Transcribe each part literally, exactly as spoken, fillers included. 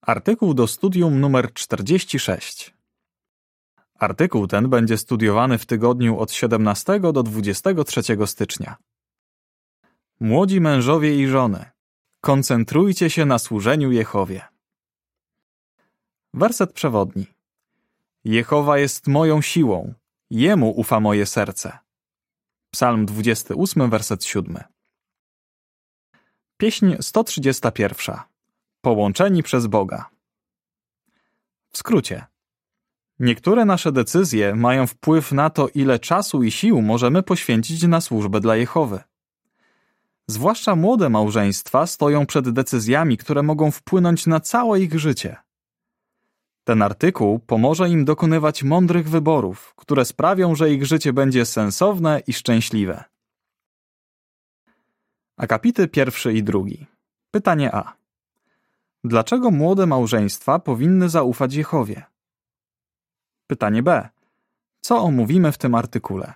Artykuł do studium numer czterdzieści sześć. Artykuł ten będzie studiowany w tygodniu od siedemnastego do dwudziestego trzeciego stycznia. Młodzi mężowie i żony, koncentrujcie się na służeniu Jehowie. Werset przewodni. Jehowa jest moją siłą, Jemu ufa moje serce. Psalm dwudziesty ósmy, werset siódmy. Pieśń sto trzydziesta pierwsza. Połączeni przez Boga. W skrócie. Niektóre nasze decyzje mają wpływ na to, ile czasu i sił możemy poświęcić na służbę dla Jehowy. Zwłaszcza młode małżeństwa stoją przed decyzjami, które mogą wpłynąć na całe ich życie. Ten artykuł pomoże im dokonywać mądrych wyborów, które sprawią, że ich życie będzie sensowne i szczęśliwe. Akapity pierwszy i drugi. Pytanie A. Dlaczego młode małżeństwa powinny zaufać Jehowie? Pytanie B. Co omówimy w tym artykule?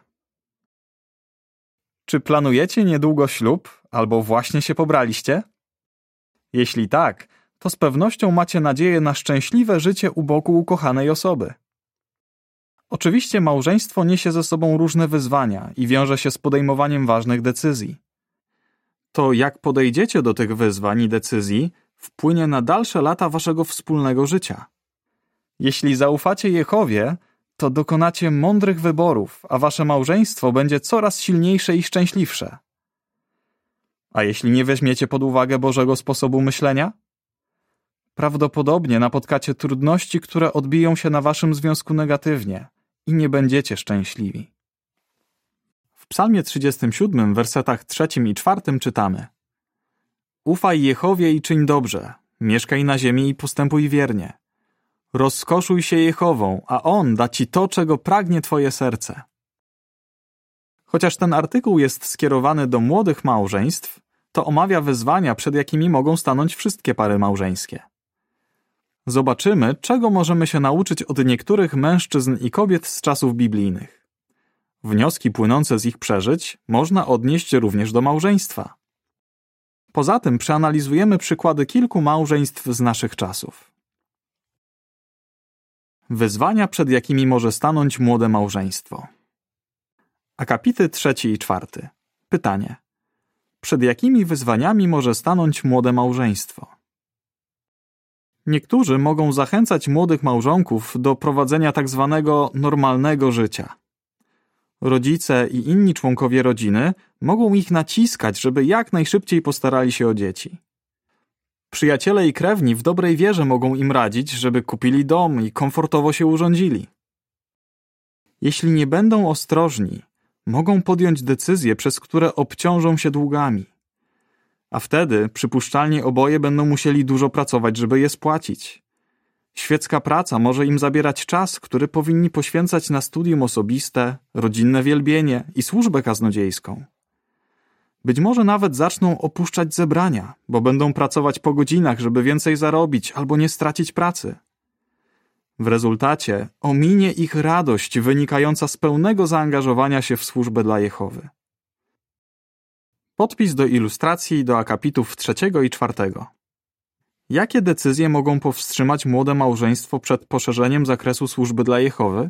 Czy planujecie niedługo ślub, albo właśnie się pobraliście? Jeśli tak, to z pewnością macie nadzieję na szczęśliwe życie u boku ukochanej osoby. Oczywiście małżeństwo niesie ze sobą różne wyzwania i wiąże się z podejmowaniem ważnych decyzji. To, jak podejdziecie do tych wyzwań i decyzji, wpłynie na dalsze lata waszego wspólnego życia. Jeśli zaufacie Jehowie, to dokonacie mądrych wyborów, a wasze małżeństwo będzie coraz silniejsze i szczęśliwsze. A jeśli nie weźmiecie pod uwagę Bożego sposobu myślenia? Prawdopodobnie napotkacie trudności, które odbiją się na waszym związku negatywnie i nie będziecie szczęśliwi. W Psalmie trzydziestym siódmym, wersetach trzecim i czwartym czytamy: Ufaj Jehowie i czyń dobrze, mieszkaj na ziemi i postępuj wiernie. Rozkoszuj się Jehową, a On da ci to, czego pragnie twoje serce. Chociaż ten artykuł jest skierowany do młodych małżeństw, to omawia wyzwania, przed jakimi mogą stanąć wszystkie pary małżeńskie. Zobaczymy, czego możemy się nauczyć od niektórych mężczyzn i kobiet z czasów biblijnych. Wnioski płynące z ich przeżyć można odnieść również do małżeństwa. Poza tym przeanalizujemy przykłady kilku małżeństw z naszych czasów. Wyzwania, przed jakimi może stanąć młode małżeństwo. Akapity trzeci i czwarty. Pytanie. Przed jakimi wyzwaniami może stanąć młode małżeństwo? Niektórzy mogą zachęcać młodych małżonków do prowadzenia tak zwanego normalnego życia. Rodzice i inni członkowie rodziny mogą ich naciskać, żeby jak najszybciej postarali się o dzieci. Przyjaciele i krewni w dobrej wierze mogą im radzić, żeby kupili dom i komfortowo się urządzili. Jeśli nie będą ostrożni, mogą podjąć decyzje, przez które obciążą się długami. A wtedy przypuszczalnie oboje będą musieli dużo pracować, żeby je spłacić. Świecka praca może im zabierać czas, który powinni poświęcać na studium osobiste, rodzinne wielbienie i służbę kaznodziejską. Być może nawet zaczną opuszczać zebrania, bo będą pracować po godzinach, żeby więcej zarobić albo nie stracić pracy. W rezultacie ominie ich radość wynikająca z pełnego zaangażowania się w służbę dla Jehowy. Podpis do ilustracji do akapitów trzeciego i czwartego. Jakie decyzje mogą powstrzymać młode małżeństwo przed poszerzeniem zakresu służby dla Jehowy?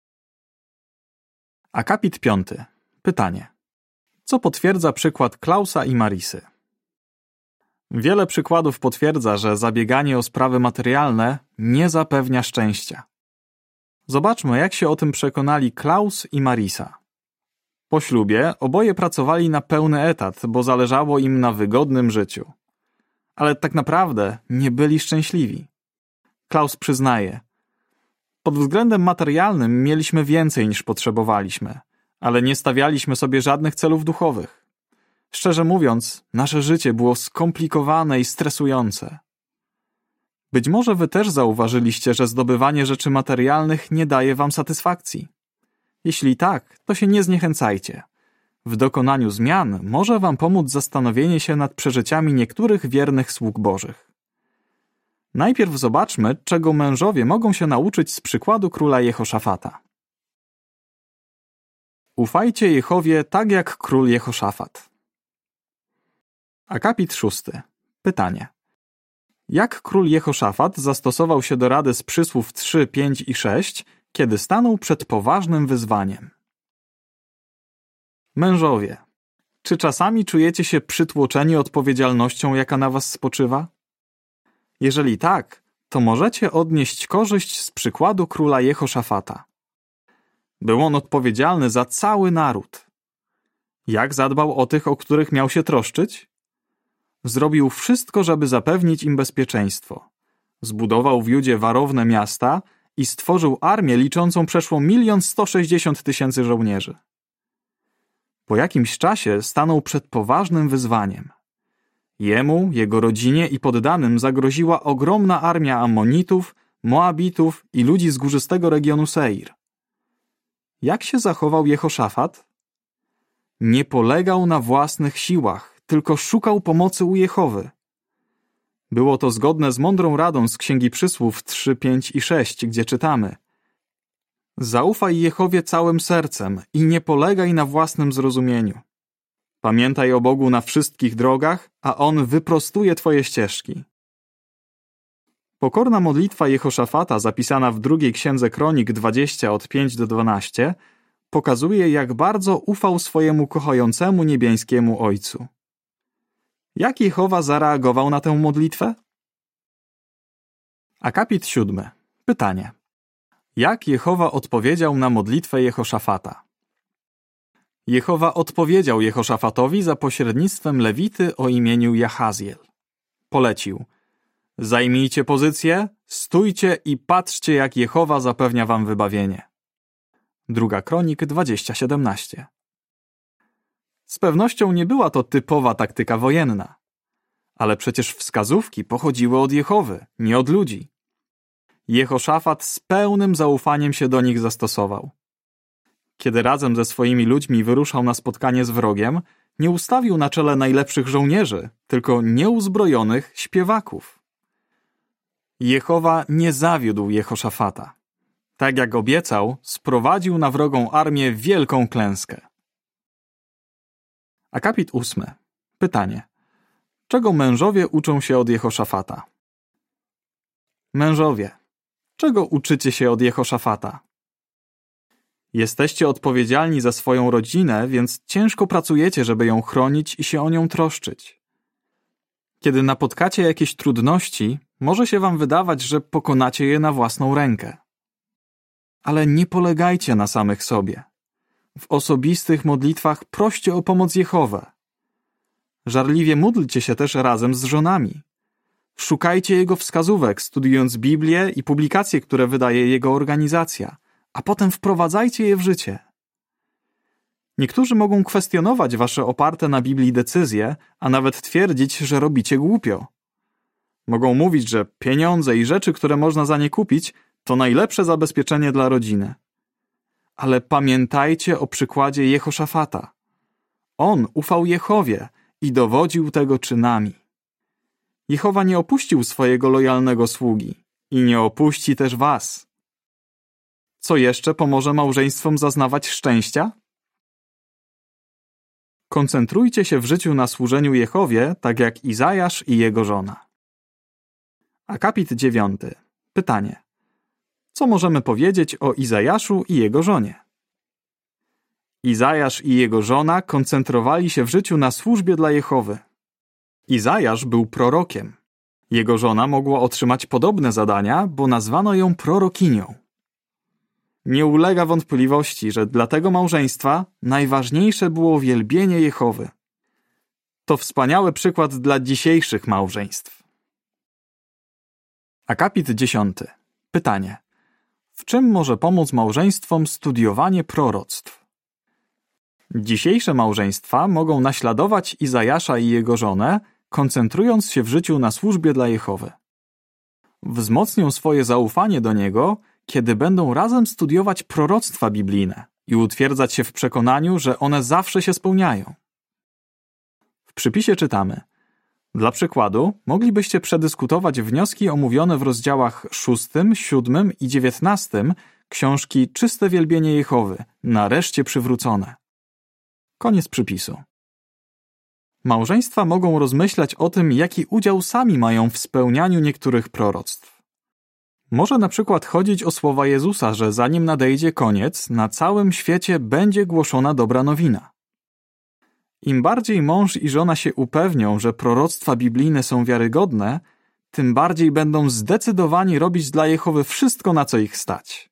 Akapit piąty. Pytanie. Co potwierdza przykład Klausa i Marisy? Wiele przykładów potwierdza, że zabieganie o sprawy materialne nie zapewnia szczęścia. Zobaczmy, jak się o tym przekonali Klaus i Marisa. Po ślubie oboje pracowali na pełny etat, bo zależało im na wygodnym życiu. Ale tak naprawdę nie byli szczęśliwi. Klaus przyznaje: pod względem materialnym mieliśmy więcej niż potrzebowaliśmy, ale nie stawialiśmy sobie żadnych celów duchowych. Szczerze mówiąc, nasze życie było skomplikowane i stresujące. Być może wy też zauważyliście, że zdobywanie rzeczy materialnych nie daje wam satysfakcji. Jeśli tak, to się nie zniechęcajcie. W dokonaniu zmian może wam pomóc zastanowienie się nad przeżyciami niektórych wiernych sług Bożych. Najpierw zobaczmy, czego mężowie mogą się nauczyć z przykładu króla Jehoszafata. Ufajcie Jehowie tak jak król Jehoszafat. Akapit szósty. Pytanie. Jak król Jehoszafat zastosował się do rady z przysłów trzy, pięć i sześć, kiedy stanął przed poważnym wyzwaniem? Mężowie, czy czasami czujecie się przytłoczeni odpowiedzialnością, jaka na was spoczywa? Jeżeli tak, to możecie odnieść korzyść z przykładu króla Jehoszafata. Był on odpowiedzialny za cały naród. Jak zadbał o tych, o których miał się troszczyć? Zrobił wszystko, żeby zapewnić im bezpieczeństwo. Zbudował w Judzie warowne miasta i stworzył armię liczącą przeszło milion sto sześćdziesiąt tysięcy żołnierzy. Po jakimś czasie stanął przed poważnym wyzwaniem. Jemu, jego rodzinie i poddanym zagroziła ogromna armia Ammonitów, Moabitów i ludzi z górzystego regionu Seir. Jak się zachował Jehoszafat? Nie polegał na własnych siłach, tylko szukał pomocy u Jehowy. Było to zgodne z mądrą radą z Księgi Przysłów trzy, pięć i sześć, gdzie czytamy: Zaufaj Jehowie całym sercem i nie polegaj na własnym zrozumieniu. Pamiętaj o Bogu na wszystkich drogach, a On wyprostuje twoje ścieżki. Pokorna modlitwa Jehoszafata, zapisana w drugiej Księdze Kronik dwadzieścia od pięć do dwunastu, pokazuje, jak bardzo ufał swojemu kochającemu niebiańskiemu Ojcu. Jak Jehowa zareagował na tę modlitwę? Akapit siódmy. Pytanie. Jak Jehowa odpowiedział na modlitwę Jehoszafata? Jehowa odpowiedział Jehoszafatowi za pośrednictwem Lewity o imieniu Jahaziel. Polecił: Zajmijcie pozycję, stójcie i patrzcie, jak Jehowa zapewnia wam wybawienie. Druga Kronik dwadzieścia siedemnaście. Z pewnością nie była to typowa taktyka wojenna. Ale przecież wskazówki pochodziły od Jehowy, nie od ludzi. Jehoszafat z pełnym zaufaniem się do nich zastosował. Kiedy razem ze swoimi ludźmi wyruszał na spotkanie z wrogiem, nie ustawił na czele najlepszych żołnierzy, tylko nieuzbrojonych śpiewaków. Jehowa nie zawiódł Jehoszafata. Tak jak obiecał, sprowadził na wrogą armię wielką klęskę. Akapit ósmy. Pytanie. Czego mężowie uczą się od Jehoszafata? Mężowie, czego uczycie się od Jehoszafata? Jesteście odpowiedzialni za swoją rodzinę, więc ciężko pracujecie, żeby ją chronić i się o nią troszczyć. Kiedy napotkacie jakieś trudności, może się wam wydawać, że pokonacie je na własną rękę. Ale nie polegajcie na samych sobie. W osobistych modlitwach proście o pomoc Jehowę. Żarliwie módlcie się też razem z żonami. Szukajcie Jego wskazówek, studiując Biblię i publikacje, które wydaje Jego organizacja, a potem wprowadzajcie je w życie. Niektórzy mogą kwestionować wasze oparte na Biblii decyzje, a nawet twierdzić, że robicie głupio. Mogą mówić, że pieniądze i rzeczy, które można za nie kupić, to najlepsze zabezpieczenie dla rodziny. Ale pamiętajcie o przykładzie Jehoszafata. On ufał Jehowie i dowodził tego czynami. Jehowa nie opuścił swojego lojalnego sługi i nie opuści też was. Co jeszcze pomoże małżeństwom zaznawać szczęścia? Koncentrujcie się w życiu na służeniu Jehowie, tak jak Izajasz i jego żona. Akapit dziewiąty. Pytanie. Co możemy powiedzieć o Izajaszu i jego żonie? Izajasz i jego żona koncentrowali się w życiu na służbie dla Jehowy. Izajasz był prorokiem. Jego żona mogła otrzymać podobne zadania, bo nazwano ją prorokinią. Nie ulega wątpliwości, że dla tego małżeństwa najważniejsze było wielbienie Jehowy. To wspaniały przykład dla dzisiejszych małżeństw. Akapit dziesiąty. Pytanie. W czym może pomóc małżeństwom studiowanie proroctw? Dzisiejsze małżeństwa mogą naśladować Izajasza i jego żonę, koncentrując się w życiu na służbie dla Jehowy. Wzmocnią swoje zaufanie do Niego, kiedy będą razem studiować proroctwa biblijne i utwierdzać się w przekonaniu, że one zawsze się spełniają. W przypisie czytamy: Dla przykładu, moglibyście przedyskutować wnioski omówione w rozdziałach szóstym, siódmym i dziewiętnastym książki Czyste wielbienie Jehowy, nareszcie przywrócone. Koniec przypisu. Małżeństwa mogą rozmyślać o tym, jaki udział sami mają w spełnianiu niektórych proroctw. Może na przykład chodzić o słowa Jezusa, że zanim nadejdzie koniec, na całym świecie będzie głoszona dobra nowina. Im bardziej mąż i żona się upewnią, że proroctwa biblijne są wiarygodne, tym bardziej będą zdecydowani robić dla Jehowy wszystko, na co ich stać.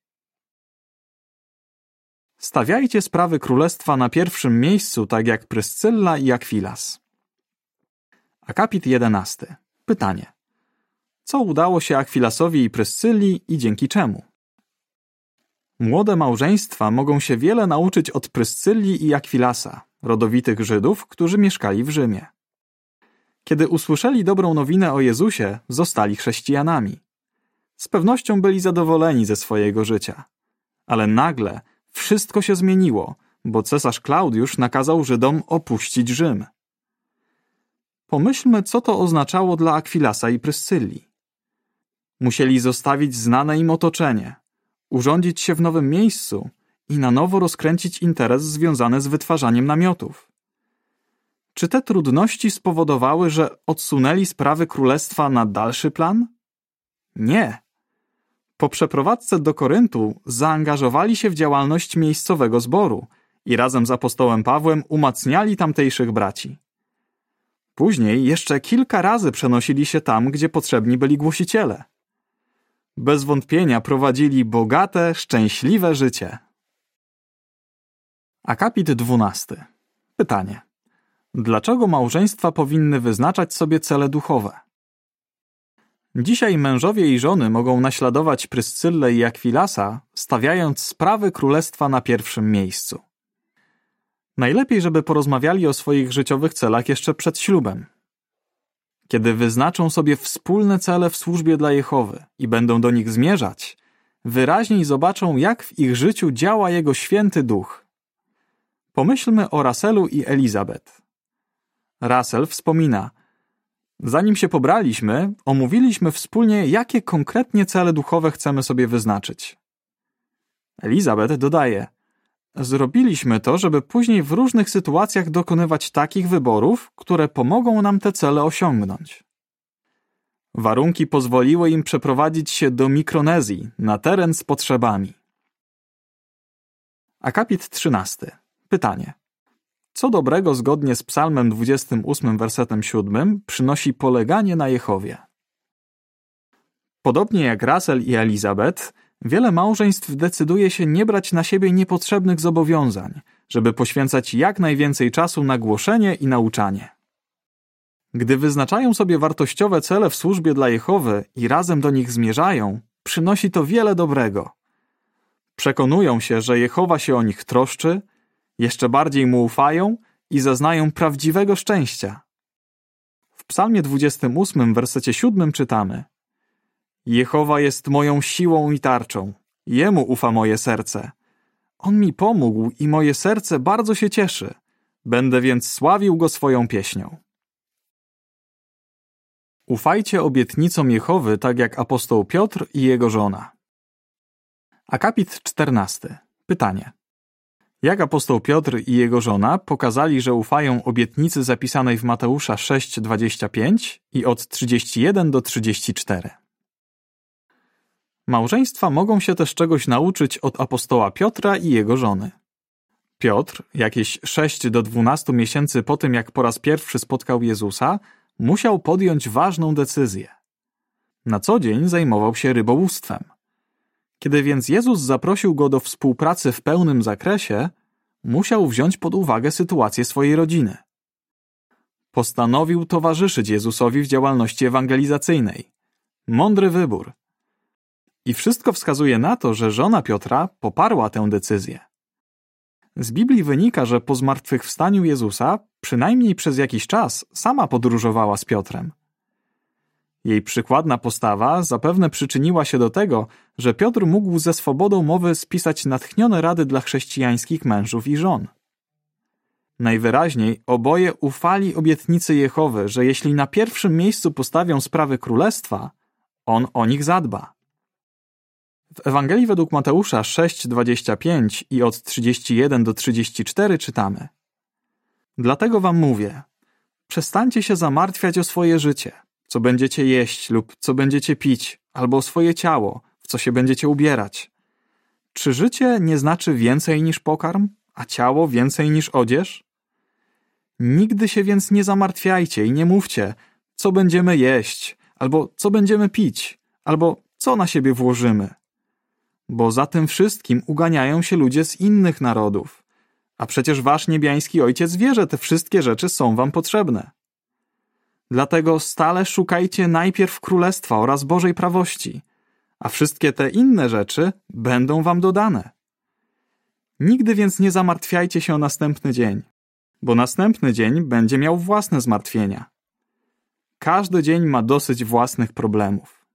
Stawiajcie sprawy królestwa na pierwszym miejscu, tak jak Pryscylla i Akwilas. Akapit jedenasty. Pytanie. Co udało się Akwilasowi i Pryscylli i dzięki czemu? Młode małżeństwa mogą się wiele nauczyć od Pryscylli i Akwilasa, rodowitych Żydów, którzy mieszkali w Rzymie. Kiedy usłyszeli dobrą nowinę o Jezusie, zostali chrześcijanami. Z pewnością byli zadowoleni ze swojego życia. Ale nagle wszystko się zmieniło, bo cesarz Klaudiusz nakazał Żydom opuścić Rzym. Pomyślmy, co to oznaczało dla Akwilasa i Pryscylli. Musieli zostawić znane im otoczenie, urządzić się w nowym miejscu i na nowo rozkręcić interes związany z wytwarzaniem namiotów. Czy te trudności spowodowały, że odsunęli sprawy królestwa na dalszy plan? Nie. Po przeprowadzce do Koryntu zaangażowali się w działalność miejscowego zboru i razem z apostołem Pawłem umacniali tamtejszych braci. Później jeszcze kilka razy przenosili się tam, gdzie potrzebni byli głosiciele. Bez wątpienia prowadzili bogate, szczęśliwe życie. Akapit dwunasty. Pytanie. Dlaczego małżeństwa powinny wyznaczać sobie cele duchowe? Dzisiaj mężowie i żony mogą naśladować Pryscyllę i Akwilasa, stawiając sprawy królestwa na pierwszym miejscu. Najlepiej, żeby porozmawiali o swoich życiowych celach jeszcze przed ślubem. Kiedy wyznaczą sobie wspólne cele w służbie dla Jehowy i będą do nich zmierzać, wyraźniej zobaczą, jak w ich życiu działa Jego święty duch. Pomyślmy o Russellu i Elizabeth. Russell wspomina: zanim się pobraliśmy, omówiliśmy wspólnie, jakie konkretnie cele duchowe chcemy sobie wyznaczyć. Elizabeth dodaje: zrobiliśmy to, żeby później w różnych sytuacjach dokonywać takich wyborów, które pomogą nam te cele osiągnąć. Warunki pozwoliły im przeprowadzić się do Mikronezji, na teren z potrzebami. Akapit trzynasty. Pytanie. Co dobrego zgodnie z Psalmem dwudziestym ósmym wersetem siódmym przynosi poleganie na Jehowie? Podobnie jak Russell i Elizabeth, wiele małżeństw decyduje się nie brać na siebie niepotrzebnych zobowiązań, żeby poświęcać jak najwięcej czasu na głoszenie i nauczanie. Gdy wyznaczają sobie wartościowe cele w służbie dla Jehowy i razem do nich zmierzają, przynosi to wiele dobrego. Przekonują się, że Jehowa się o nich troszczy, jeszcze bardziej mu ufają i zaznają prawdziwego szczęścia. W Psalmie dwudziestym ósmym wersecie siódmym czytamy: Jehowa jest moją siłą i tarczą, Jemu ufa moje serce. On mi pomógł i moje serce bardzo się cieszy. Będę więc sławił Go swoją pieśnią. Ufajcie obietnicom Jehowy, tak jak apostoł Piotr i jego żona. Akapit czternasty. Pytanie. Jak apostoł Piotr i jego żona pokazali, że ufają obietnicy zapisanej w Mateusza sześć dwadzieścia pięć i od trzydzieści jeden do trzydziestu czterech? Małżeństwa mogą się też czegoś nauczyć od apostoła Piotra i jego żony. Piotr, jakieś sześć do dwunastu miesięcy po tym, jak po raz pierwszy spotkał Jezusa, musiał podjąć ważną decyzję. Na co dzień zajmował się rybołówstwem. Kiedy więc Jezus zaprosił go do współpracy w pełnym zakresie, musiał wziąć pod uwagę sytuację swojej rodziny. Postanowił towarzyszyć Jezusowi w działalności ewangelizacyjnej. Mądry wybór. I wszystko wskazuje na to, że żona Piotra poparła tę decyzję. Z Biblii wynika, że po zmartwychwstaniu Jezusa przynajmniej przez jakiś czas sama podróżowała z Piotrem. Jej przykładna postawa zapewne przyczyniła się do tego, że Piotr mógł ze swobodą mowy spisać natchnione rady dla chrześcijańskich mężów i żon. Najwyraźniej oboje ufali obietnicy Jehowy, że jeśli na pierwszym miejscu postawią sprawy królestwa, on o nich zadba. W Ewangelii według Mateusza sześć dwadzieścia pięć i od trzydziestu jeden do trzydziestu czterech czytamy: Dlatego wam mówię, Przestańcie się zamartwiać o swoje życie, co będziecie jeść lub co będziecie pić, albo o swoje ciało, w co się będziecie ubierać. Czy życie nie znaczy więcej niż pokarm, a ciało więcej niż odzież? Nigdy się więc nie zamartwiajcie i nie mówcie, co będziemy jeść, albo co będziemy pić, albo co na siebie włożymy. Bo za tym wszystkim uganiają się ludzie z innych narodów, a przecież wasz niebiański Ojciec wie, że te wszystkie rzeczy są wam potrzebne. Dlatego stale szukajcie najpierw Królestwa oraz Bożej prawości, a wszystkie te inne rzeczy będą wam dodane. Nigdy więc nie zamartwiajcie się o następny dzień, bo następny dzień będzie miał własne zmartwienia. Każdy dzień ma dosyć własnych problemów.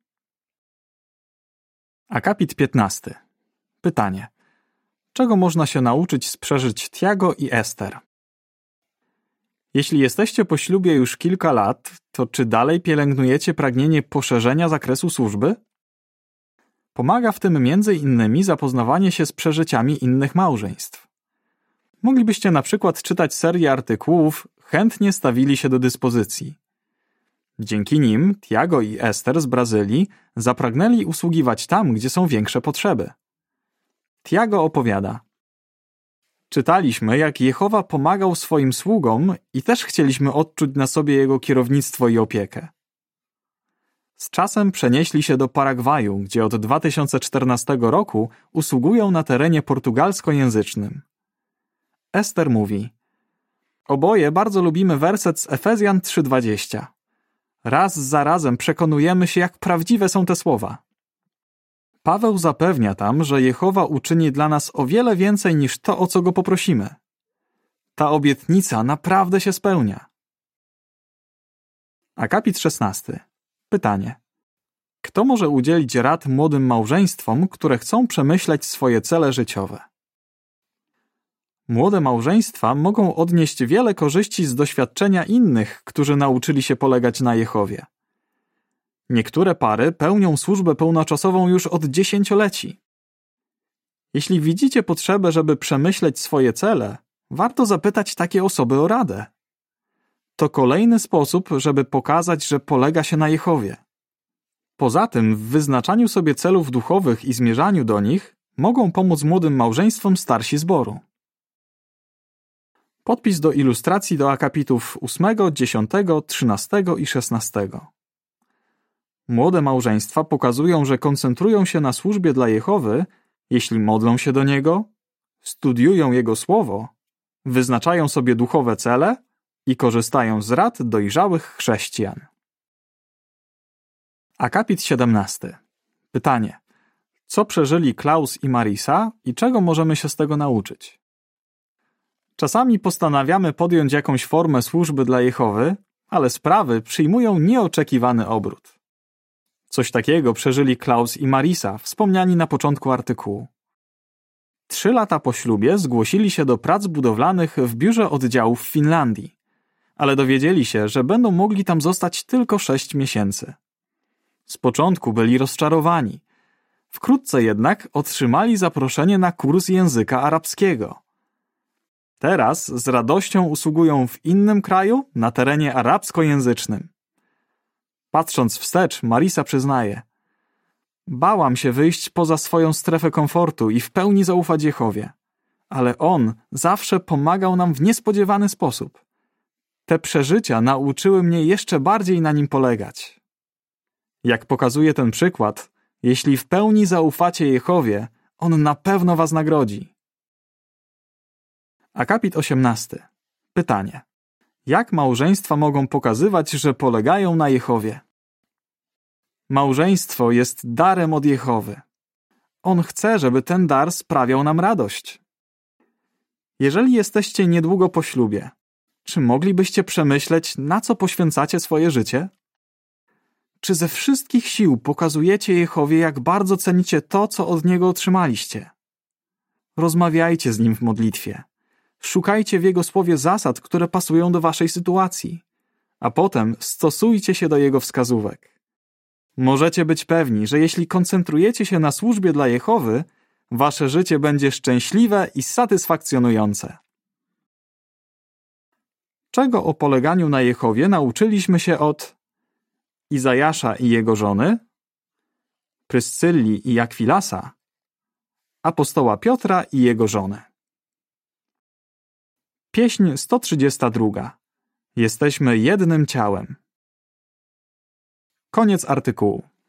Akapit piętnasty. Pytanie. Czego można się nauczyć z przeżyć Tiago i Ester? Jeśli jesteście po ślubie już kilka lat, to czy dalej pielęgnujecie pragnienie poszerzenia zakresu służby? Pomaga w tym między innymi zapoznawanie się z przeżyciami innych małżeństw. Moglibyście na przykład czytać serię artykułów Chętnie stawili się do dyspozycji. Dzięki nim Tiago i Ester z Brazylii zapragnęli usługiwać tam, gdzie są większe potrzeby. Tiago opowiada: czytaliśmy, jak Jehowa pomagał swoim sługom i też chcieliśmy odczuć na sobie jego kierownictwo i opiekę. Z czasem przenieśli się do Paragwaju, gdzie od dwa tysiące czternastego roku usługują na terenie portugalskojęzycznym. Ester mówi: oboje bardzo lubimy werset z Efezjan trzy dwadzieścia. Raz za razem przekonujemy się, jak prawdziwe są te słowa. Paweł zapewnia tam, że Jehowa uczyni dla nas o wiele więcej niż to, o co go poprosimy. Ta obietnica naprawdę się spełnia. Akapit szesnasty. Pytanie. Kto może udzielić rad młodym małżeństwom, które chcą przemyśleć swoje cele życiowe? Młode małżeństwa mogą odnieść wiele korzyści z doświadczenia innych, którzy nauczyli się polegać na Jehowie. Niektóre pary pełnią służbę pełnoczasową już od dziesięcioleci. Jeśli widzicie potrzebę, żeby przemyśleć swoje cele, warto zapytać takie osoby o radę. To kolejny sposób, żeby pokazać, że polega się na Jehowie. Poza tym w wyznaczaniu sobie celów duchowych i zmierzaniu do nich mogą pomóc młodym małżeństwom starsi zboru. Podpis do ilustracji do akapitów ósmego, dziesiątego, trzynastego i szesnastego. Młode małżeństwa pokazują, że koncentrują się na służbie dla Jehowy, jeśli modlą się do Niego, studiują Jego Słowo, wyznaczają sobie duchowe cele i korzystają z rad dojrzałych chrześcijan. Akapit siedemnasty. Pytanie. Co przeżyli Klaus i Marisa i czego możemy się z tego nauczyć? Czasami postanawiamy podjąć jakąś formę służby dla Jehowy, ale sprawy przyjmują nieoczekiwany obrót. Coś takiego przeżyli Klaus i Marisa, wspomniani na początku artykułu. Trzy lata po ślubie zgłosili się do prac budowlanych w biurze oddziału w Finlandii, ale dowiedzieli się, że będą mogli tam zostać tylko sześć miesięcy. Z początku byli rozczarowani. Wkrótce jednak otrzymali zaproszenie na kurs języka arabskiego. Teraz z radością usługują w innym kraju na terenie arabskojęzycznym. Patrząc wstecz, Marisa przyznaje: bałam się wyjść poza swoją strefę komfortu i w pełni zaufać Jehowie, ale On zawsze pomagał nam w niespodziewany sposób. Te przeżycia nauczyły mnie jeszcze bardziej na Nim polegać. Jak pokazuje ten przykład, jeśli w pełni zaufacie Jehowie, On na pewno was nagrodzi. Akapit osiemnasty. Pytanie. Jak małżeństwa mogą pokazywać, że polegają na Jehowie? Małżeństwo jest darem od Jehowy. On chce, żeby ten dar sprawiał nam radość. Jeżeli jesteście niedługo po ślubie, czy moglibyście przemyśleć, na co poświęcacie swoje życie? Czy ze wszystkich sił pokazujecie Jehowie, jak bardzo cenicie to, co od Niego otrzymaliście? Rozmawiajcie z Nim w modlitwie. Szukajcie w Jego słowie zasad, które pasują do waszej sytuacji, a potem stosujcie się do Jego wskazówek. Możecie być pewni, że jeśli koncentrujecie się na służbie dla Jehowy, wasze życie będzie szczęśliwe i satysfakcjonujące. Czego o poleganiu na Jehowie nauczyliśmy się od Izajasza i jego żony, Pryscylli i Akwilasa, apostoła Piotra i jego żony. Pieśń sto trzydziesta druga. Jesteśmy jednym ciałem. Koniec artykułu.